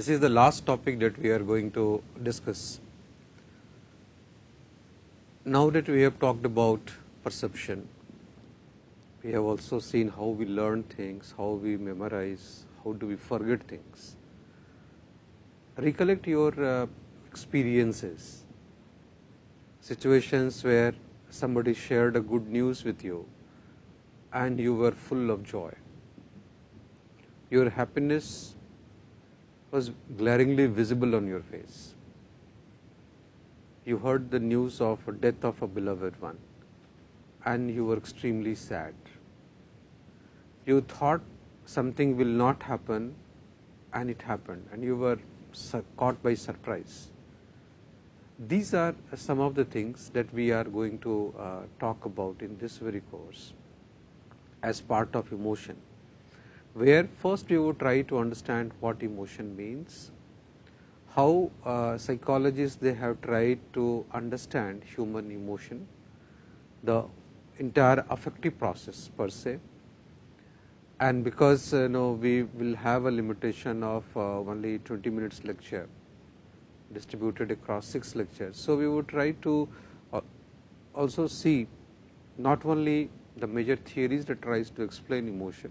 This is the last topic that we are going to discuss. Now that we have talked about perception, we have also seen how we learn things, how we memorize, how do we forget things. Recollect your experiences, situations where somebody shared a good news with you and you were full of joy. Your happiness was glaringly visible on your face. You heard the news of a death of a beloved one and you were extremely sad. You thought something will not happen and it happened and you were caught by surprise. These are some of the things that we are going to talk about in this very course as part of emotion, where first we would try to understand what emotion means, how psychologists they have tried to understand human emotion, the entire affective process per se, and because we will have a limitation of only 20 minutes lecture distributed across 6 lectures. So, we would try to also see not only the major theories that tries to explain emotion,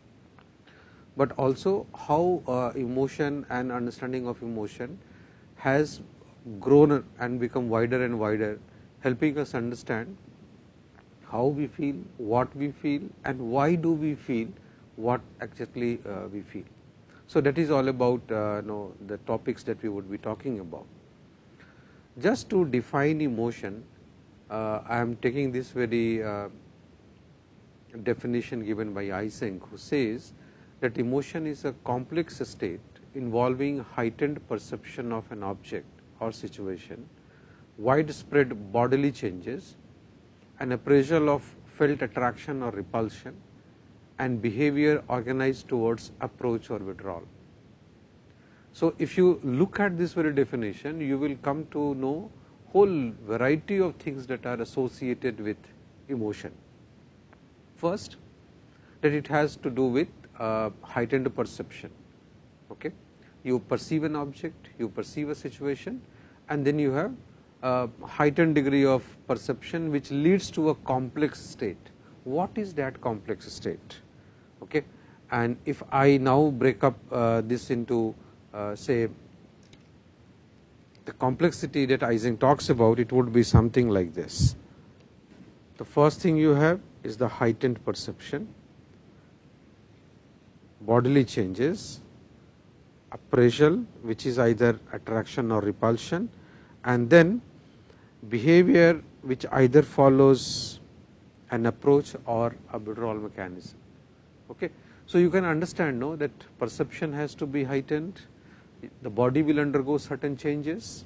but also how emotion and understanding of emotion has grown and become wider and wider, helping us understand how we feel, what we feel and why do we feel what exactly we feel. So, that is all about the topics that we would be talking about. Just to define emotion, I am taking this very definition given by Eysenck, who says that emotion is a complex state involving heightened perception of an object or situation, widespread bodily changes, an appraisal of felt attraction or repulsion, and behavior organized towards approach or withdrawal. So, if you look at this very definition, you will come to know whole variety of things that are associated with emotion. First, that it has to do with heightened perception. Okay, you perceive an object, you perceive a situation, and then you have a heightened degree of perception which leads to a complex state. What is that complex state? Okay, and if I now break up this into say the complexity that Eysenck talks about, it would be something like this. The first thing you have is the heightened perception, bodily changes, appraisal which is either attraction or repulsion, and then behavior which either follows an approach or a withdrawal mechanism. Okay. So, you can understand that perception has to be heightened, the body will undergo certain changes,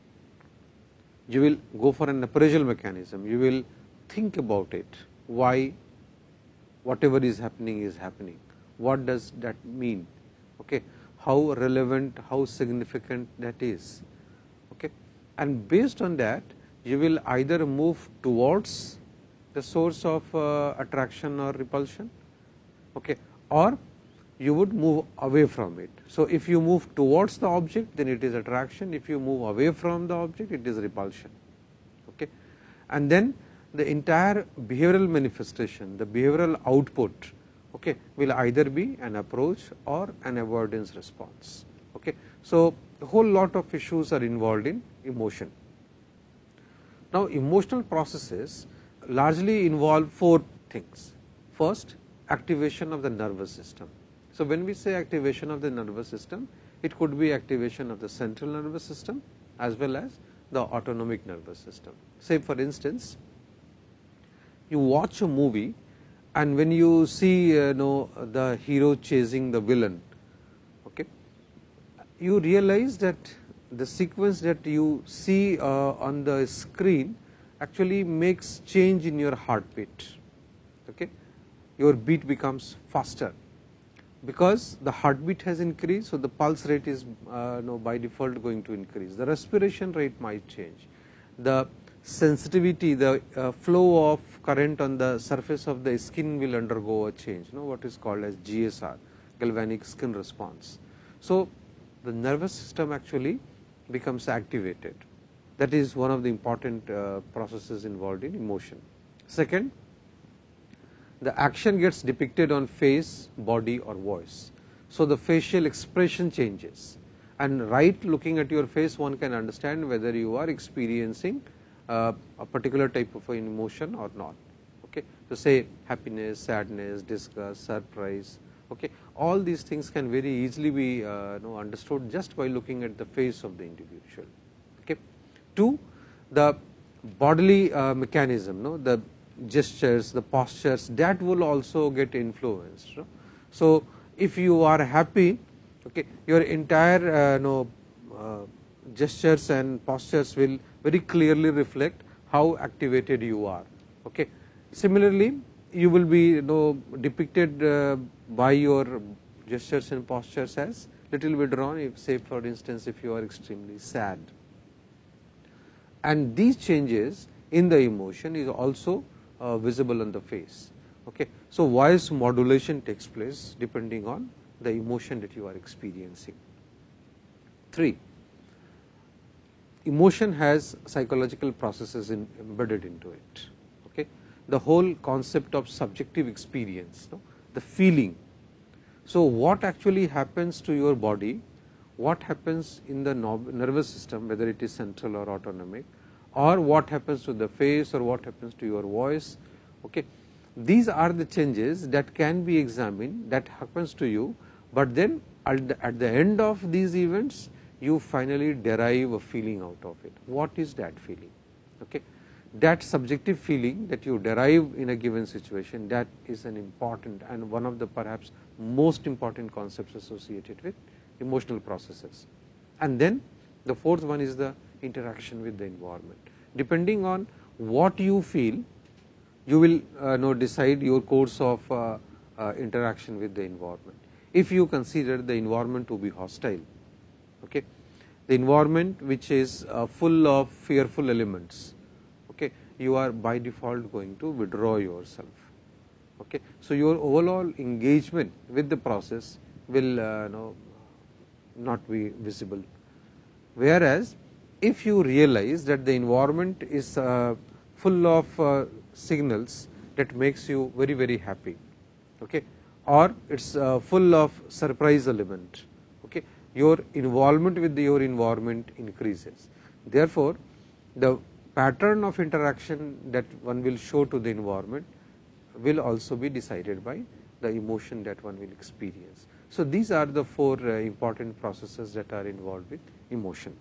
you will go for an appraisal mechanism, you will think about it, why whatever is happening, what does that mean, okay, how relevant, how significant that is, okay, and based on that you will either move towards the source of attraction or repulsion, okay, or you would move away from it. So, if you move towards the object, then it is attraction, if you move away from the object, it is repulsion, okay. And then the entire behavioral manifestation, the behavioral output, okay, will either be an approach or an avoidance response, okay. So, a whole lot of issues are involved in emotion. Now, emotional processes largely involve 4 things. First, activation of the nervous system. So, when we say activation of the nervous system, it could be activation of the central nervous system as well as the autonomic nervous system. Say for instance, you watch a movie and when you see the hero chasing the villain, okay, you realize that the sequence that you see on the screen actually makes change in your heartbeat, okay. Your beat becomes faster because the heartbeat has increased. So, the pulse rate is by default going to increase, the respiration rate might change, the sensitivity, the flow of current on the surface of the skin will undergo a change, what is called as GSR, galvanic skin response. So, the nervous system actually becomes activated. That is one of the important processes involved in emotion. Second, the action gets depicted on face, body or voice. So, the facial expression changes, and right looking at your face one can understand whether you are experiencing a particular type of an emotion or not. Okay. So, say happiness, sadness, disgust, surprise, okay. All these things can very easily be understood just by looking at the face of the individual. Okay. 2, the bodily mechanism, the gestures, the postures, that will also get influenced. So, if you are happy, okay, your entire gestures and postures will very clearly reflect how activated you are. Okay. Similarly, you will be depicted by your gestures and postures as little withdrawn, if say for instance if you are extremely sad, and these changes in the emotion is also visible on the face. Okay. So, voice modulation takes place depending on the emotion that you are experiencing. 3, emotion has psychological processes embedded into it. Okay. The whole concept of subjective experience, the feeling. So, what actually happens to your body, what happens in the nervous system, whether it is central or autonomic, or what happens to the face or what happens to your voice. Okay. These are the changes that can be examined, that happens to you, but then at the end of these events you finally derive a feeling out of it. What is that feeling? Okay. That subjective feeling that you derive in a given situation, that is an important and one of the perhaps most important concepts associated with emotional processes. And then the fourth one is the interaction with the environment. Depending on what you feel, you will decide your course of interaction with the environment. If you consider the environment to be hostile, okay, the environment which is full of fearful elements, okay, you are by default going to withdraw yourself. Okay. So, your overall engagement with the process will not be visible, whereas if you realize that the environment is full of signals that makes you very happy, okay, or it is full of surprise element, okay, your involvement with your environment increases. Therefore, the pattern of interaction that one will show to the environment will also be decided by the emotion that one will experience. So, these are the 4 important processes that are involved with emotion.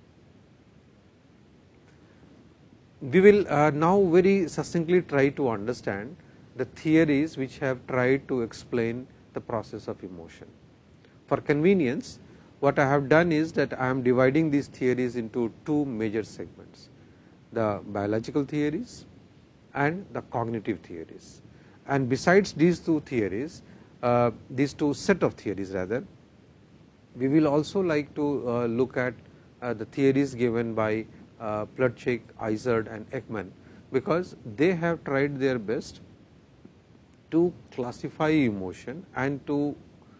We will now very succinctly try to understand the theories which have tried to explain the process of emotion. For convenience, what I have done is that I am dividing these theories into 2 major segments, the biological theories and the cognitive theories. And besides these 2 theories, these 2 set of theories rather, we will also like to look at the theories given by Plutchik, Izard and Ekman, because they have tried their best to classify emotion and to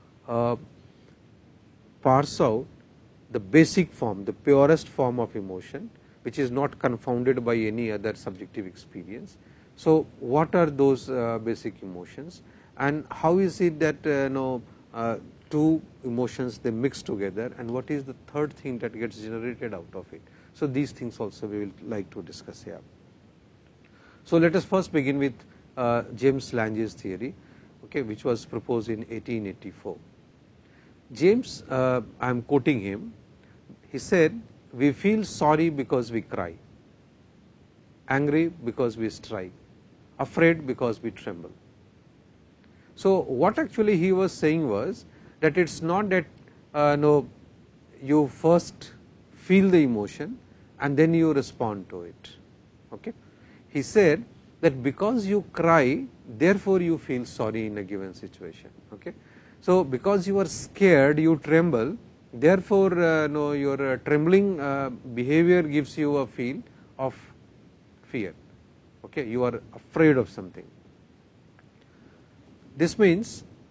parse out the basic form, the purest form of emotion, which is not confounded by any other subjective experience. So, what are those basic emotions, and how is it that 2 emotions they mix together, and what is the third thing that gets generated out of it. So, these things also we will like to discuss here. So, let us first begin with James Lange's theory, okay, which was proposed in 1884. James, I am quoting him, he said, "We feel sorry because we cry, angry because we strike, afraid because we tremble." So, what actually he was saying was that it is not that you first feel the emotion and then you respond to it. Okay. He said that because you cry, therefore you feel sorry in a given situation. Okay. So, because you are scared, you tremble, therefore your trembling behavior gives you a feel of fear. Okay. You are afraid of something. This means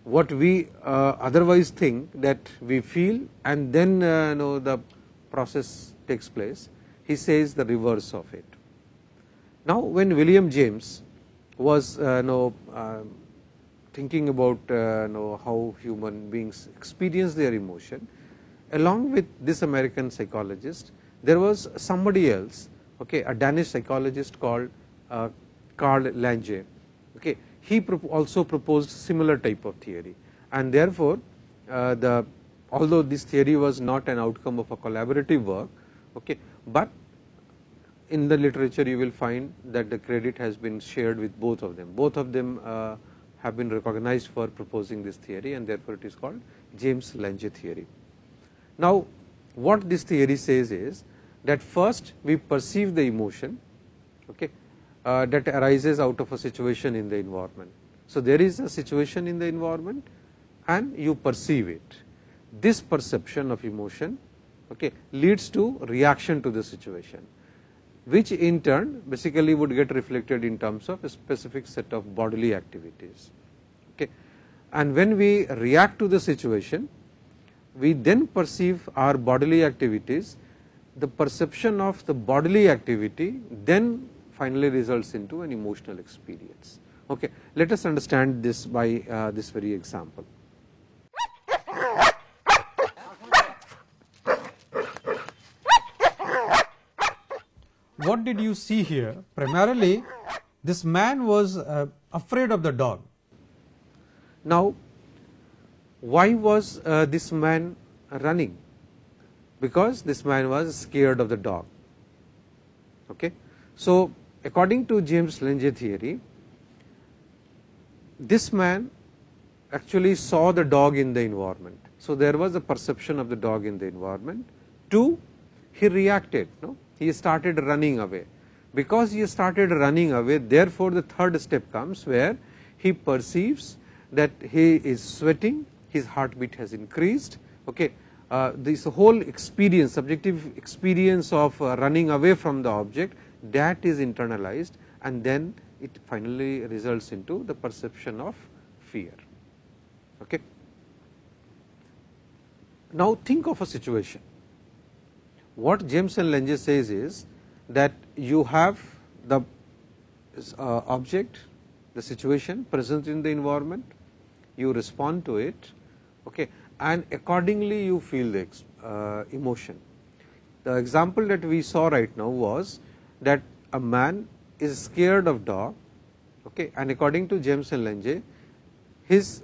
what we otherwise think that we feel and then the process takes place, he says the reverse of it. Now, when William James was thinking about how human beings experience their emotion, along with this American psychologist, there was somebody else, okay, a Danish psychologist called Carl Lange. Okay, he also proposed similar type of theory, and therefore, although this theory was not an outcome of a collaborative work, okay, but in the literature you will find that the credit has been shared with both of them. Both of them have been recognized for proposing this theory, and therefore it is called James Lange theory. Now, what this theory says is that first we perceive the emotion, okay, that arises out of a situation in the environment. So, there is a situation in the environment and you perceive it. This perception of emotion, okay, leads to reaction to the situation, which in turn basically would get reflected in terms of a specific set of bodily activities. Okay. And when we react to the situation, we then perceive our bodily activities. The perception of the bodily activity then finally results into an emotional experience. Okay. Let us understand this by this very example. What did you see here? Primarily, this man was afraid of the dog. Now, why was this man running? Because this man was scared of the dog. Okay. So, according to James Lange theory, this man actually saw the dog in the environment. So, there was a perception of the dog in the environment. 2, he reacted, no? He started running away. Because he started running away, therefore, the third step comes where he perceives that he is sweating, his heartbeat has increased. Okay. This whole experience, subjective experience of running away from the object, that is internalized, and then it finally results into the perception of fear. Okay. Now, think of a situation. What James and Lange says is that you have the object, the situation present in the environment, you respond to it, okay, and accordingly you feel the emotion. The example that we saw right now was that a man is scared of dog, okay, and according to James and Lange, his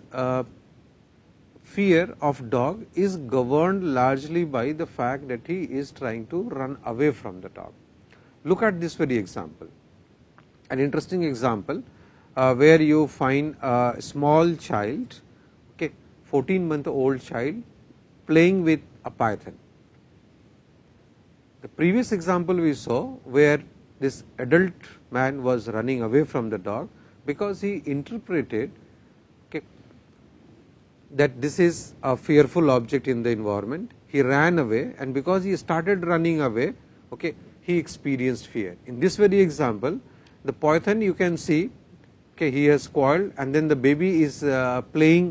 fear of dog is governed largely by the fact that he is trying to run away from the dog. Look at this very example, an interesting example where you find a small child, okay, 14-month-old child playing with a python. The previous example we saw where this adult man was running away from the dog because he interpreted, okay, that this is a fearful object in the environment. He ran away, and because he started running away, okay, he experienced fear. In this very example, the python, you can see, okay, he has coiled, and then the baby is playing,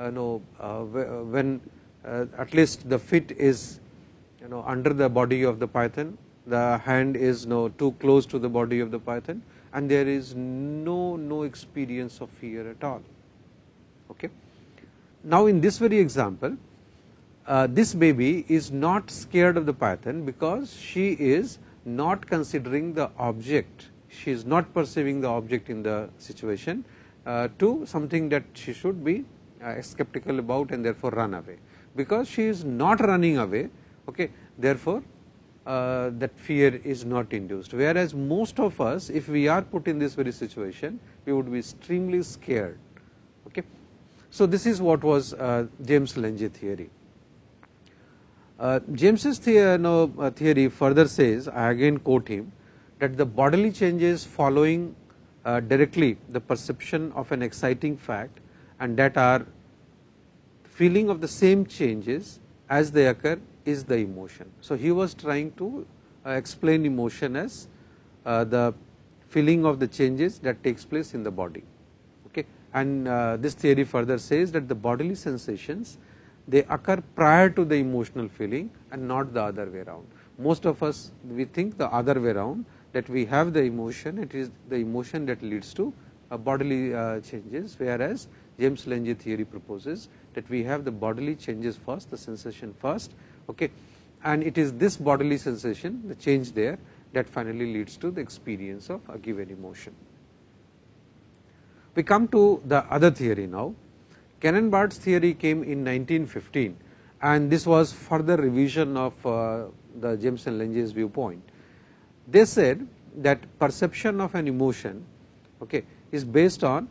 when at least the feet is under the body of the python, the hand is too close to the body of the python, and there is no experience of fear at all. Okay. Now, in this very example, this baby is not scared of the python because she is not considering the object, she is not perceiving the object in the situation to something that she should be skeptical about and therefore run away. Because she is not running away, okay, therefore, that fear is not induced, whereas most of us, if we are put in this very situation, we would be extremely scared. Okay. So, this is what was James Lange theory. James's theory further says, I again quote him, that the bodily changes following directly the perception of an exciting fact, and that are feeling of the same changes as they occur is the emotion. So, he was trying to explain emotion as the feeling of the changes that takes place in the body, okay, and this theory further says that the bodily sensations, they occur prior to the emotional feeling and not the other way around. Most of us, we think the other way around, that we have the emotion, it is the emotion that leads to bodily changes, whereas James Lange theory proposes that we have the bodily changes first, the sensation first, okay, and it is this bodily sensation, the change there, that finally leads to the experience of a given emotion. We come to the other theory now. Cannon-Barth's theory came in 1915, and this was further revision of the James and Lange's viewpoint. They said that perception of an emotion, okay, is based on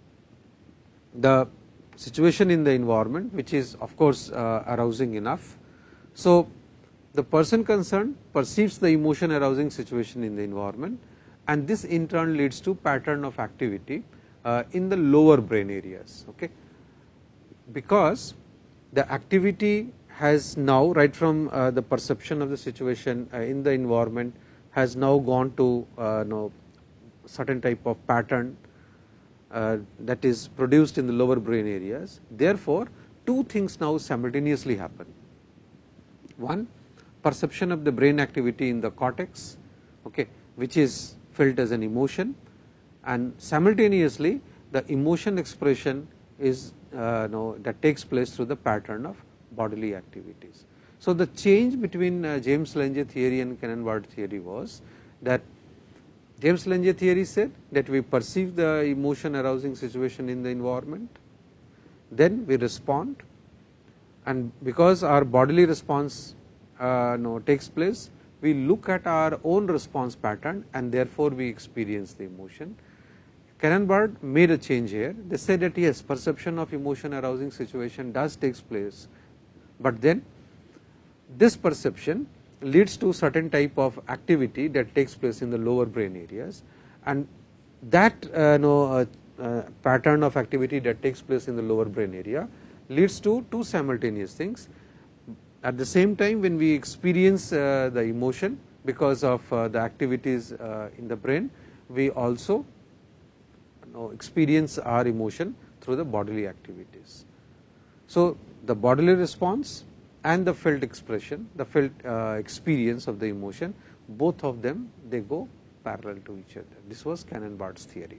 the situation in the environment, which is of course arousing enough. So, the person concerned perceives the emotion arousing situation in the environment, and this in turn leads to pattern of activity in the lower brain areas, okay, because the activity has now, right from the perception of the situation in the environment, has now gone to certain type of pattern that is produced in the lower brain areas. Therefore, two things now simultaneously happen. One, perception of the brain activity in the cortex, okay, which is felt as an emotion, and simultaneously the emotion expression is that takes place through the pattern of bodily activities. So, the change between James Lange theory and Cannon-Barth theory was that James Lange theory said that we perceive the emotion arousing situation in the environment, then we respond, and because our bodily response takes place, we look at our own response pattern and therefore we experience the emotion. Cannon-Barth made a change here. They said that yes, perception of emotion arousing situation does takes place, but then this perception leads to certain type of activity that takes place in the lower brain areas, and that pattern of activity that takes place in the lower brain area leads to two simultaneous things. At the same time, when we experience the emotion because of the activities in the brain, we also experience our emotion through the bodily activities. So, the bodily response and the felt expression, the felt experience of the emotion, both of them, they go parallel to each other. This was Cannon-Barth's theory.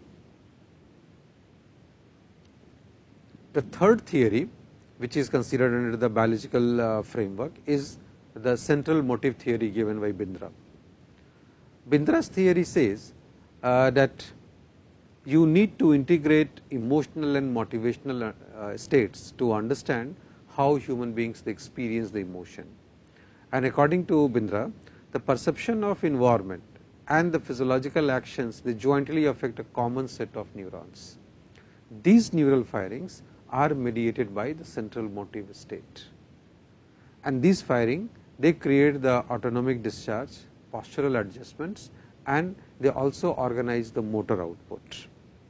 The third theory, which is considered under the biological framework, is the central motive theory given by Bindra. Bindra's theory says that you need to integrate emotional and motivational states to understand how human beings experience the emotion. And according to Bindra, the perception of environment and the physiological actions, they jointly affect a common set of neurons. These neural firings are mediated by the central motive state, and these firing, they create the autonomic discharge, postural adjustments, and they also organize the motor output.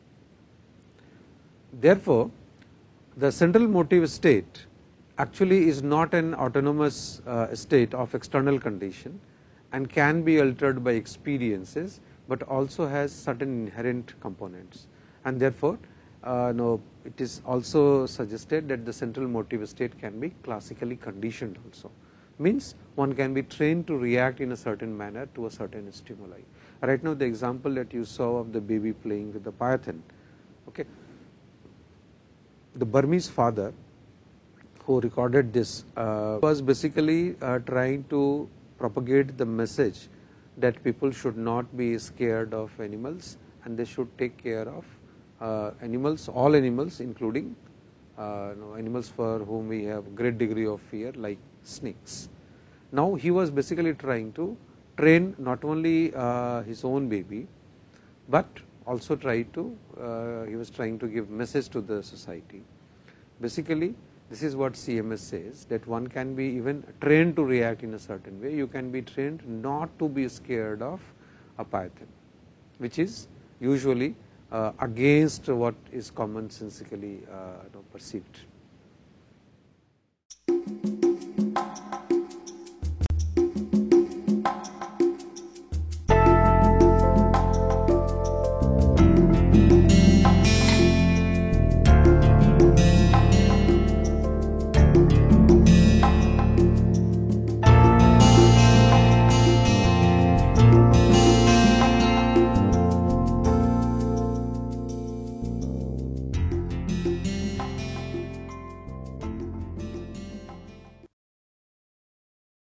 Therefore, the central motive state actually is not an autonomous state of external condition and can be altered by experiences, but also has certain inherent components, and therefore, it is also suggested that the central motive state can be classically conditioned also, means one can be trained to react in a certain manner to a certain stimuli. Right now, the example that you saw of the baby playing with the python, okay, the Burmese father who recorded this was basically trying to propagate the message that people should not be scared of animals and they should take care of animals, all animals, including animals for whom we have great degree of fear, like snakes. Now, he was basically trying to train not only his own baby, but also he was trying to give message to the society. Basically, this is what CMS says, that one can be even trained to react in a certain way. You can be trained not to be scared of a python, which is usually against what is commonsensically perceived.